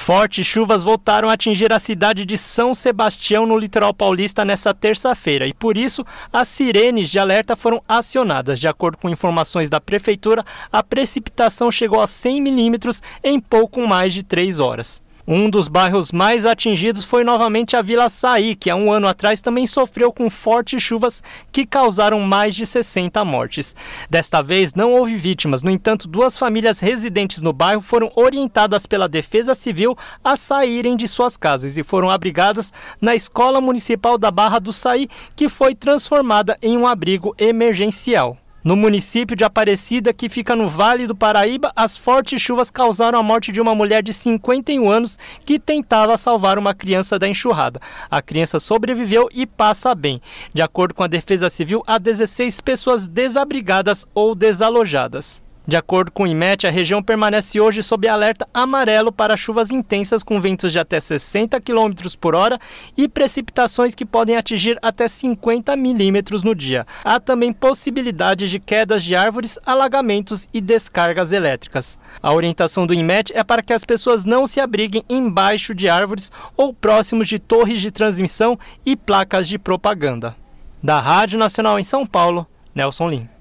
Fortes chuvas voltaram a atingir a cidade de São Sebastião, no litoral paulista, nesta terça-feira, e por isso as sirenes de alerta foram acionadas. De acordo com informações da prefeitura, a precipitação chegou a 100 milímetros em pouco mais de 3 horas. Um dos bairros mais atingidos foi novamente a Vila Saí, que há um ano atrás também sofreu com fortes chuvas que causaram mais de 60 mortes. Desta vez não houve vítimas, no entanto, 2 famílias residentes no bairro foram orientadas pela Defesa Civil a saírem de suas casas e foram abrigadas na Escola Municipal da Barra do Saí, que foi transformada em um abrigo emergencial. No município de Aparecida, que fica no Vale do Paraíba, as fortes chuvas causaram a morte de uma mulher de 51 anos que tentava salvar uma criança da enxurrada. A criança sobreviveu e passa bem. De acordo com a Defesa Civil, há 16 pessoas desabrigadas ou desalojadas. De acordo com o IMET, a região permanece hoje sob alerta amarelo para chuvas intensas com ventos de até 60 km por hora e precipitações que podem atingir até 50 milímetros no dia. Há também possibilidade de quedas de árvores, alagamentos e descargas elétricas. A orientação do IMET é para que as pessoas não se abriguem embaixo de árvores ou próximos de torres de transmissão e placas de propaganda. Da Rádio Nacional em São Paulo, Nelson Lim.